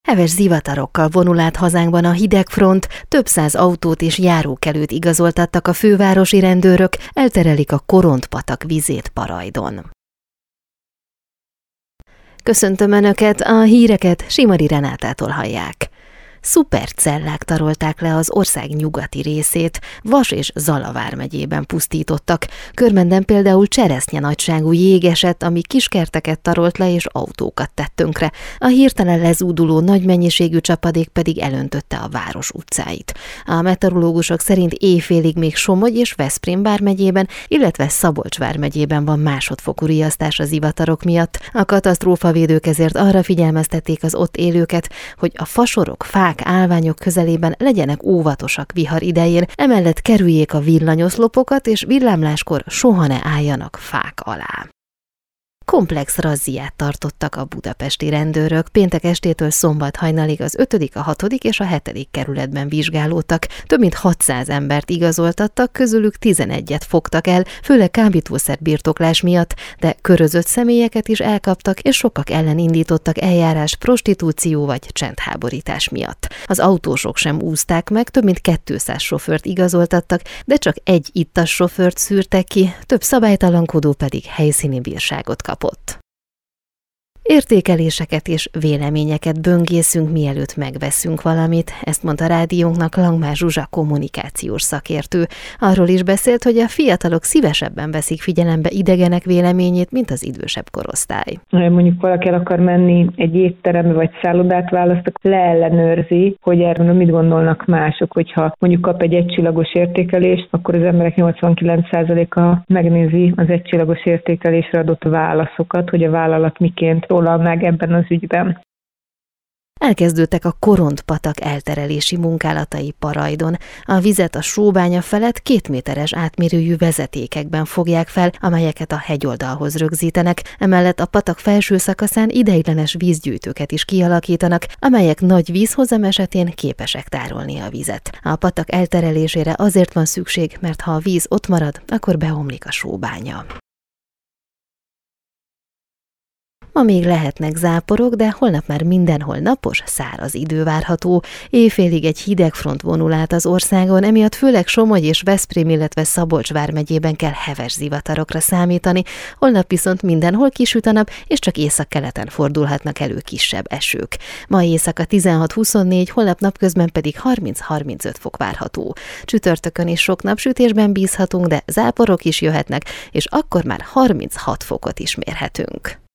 Heves zivatarokkal vonul át hazánkban a hidegfront, több száz autót és járókelőt igazoltattak a fővárosi rendőrök, elterelik a Korontpatak vizét Parajdon. Köszöntöm Önöket, a híreket Simari Renátától hallják. Szupercellák tarolták le az ország nyugati részét, Vas és Zala vármegyében pusztítottak. Körmenden például cseresznye nagyságú jég esett, ami kiskerteket tarolt le és autókat tett tönkre. A hirtelen lezúduló nagy mennyiségű csapadék pedig elöntötte a város utcáit. A meteorológusok szerint éjfélig még Somogy és Veszprém vármegyében, illetve Szabolcs vármegyében van másodfokú riasztás az zivatarok miatt. A katasztrófavédők ezért arra figyelmeztették az ott élőket, hogy a fasorok, fák, állványok közelében legyenek óvatosak vihar idején, emellett kerüljék a villanyoszlopokat, és villámláskor soha ne álljanak fák alá. Komplex razziát tartottak a budapesti rendőrök, péntek estétől szombat hajnalig az 5., a 6. és a 7. kerületben vizsgálódtak. Több mint 600 embert igazoltattak, közülük 11-et fogtak el, főleg kábítószer-birtoklás miatt, de körözött személyeket is elkaptak, és sokak ellen indítottak eljárás prostitúció vagy csendháborítás miatt. Az autósok sem úszták meg, több mint 200 sofőrt igazoltattak, de csak egy ittas sofőrt szűrtek ki, több szabálytalankodó pedig helyszíni bírságot kapott. Értékeléseket és véleményeket böngészünk, mielőtt megveszünk valamit, ezt mondta rádiónknak Langmár Zsuzsa kommunikációs szakértő. Arról is beszélt, hogy a fiatalok szívesebben veszik figyelembe idegenek véleményét, mint az idősebb korosztály. Mondjuk valaki el akar menni egy étterembe vagy szállodát választ, leellenőrzi, hogy erről mit gondolnak mások. Hogyha mondjuk kap egy egycsillagos értékelést, akkor az emberek 89%-a megnézi az egycsillagos értékelésre adott válaszokat, hogy a vállalat miként szólal meg ebben az ügyben. Elkezdődtek a Korontpatak elterelési munkálatai Parajdon. A vizet a sóbánya felett 2 méteres átmérőjű vezetékekben fogják fel, amelyeket a hegyoldalhoz rögzítenek. Emellett a patak felső szakaszán ideiglenes vízgyűjtőket is kialakítanak, amelyek nagy vízhozam esetén képesek tárolni a vizet. A patak elterelésére azért van szükség, mert ha a víz ott marad, akkor beomlik a sóbánya. Ma még lehetnek záporok, de holnap már mindenhol napos, száraz idő várható. Éjfélig egy hidegfront vonul át az országon, emiatt főleg Somogy és Veszprém, illetve Szabolcs vármegyében kell heves zivatarokra számítani. Holnap viszont mindenhol kisüt a nap, és csak északkeleten fordulhatnak elő kisebb esők. Ma éjszaka 16-24, holnap napközben pedig 30-35 fok várható. Csütörtökön is sok napsütésben bízhatunk, de záporok is jöhetnek, és akkor már 36 fokot is mérhetünk.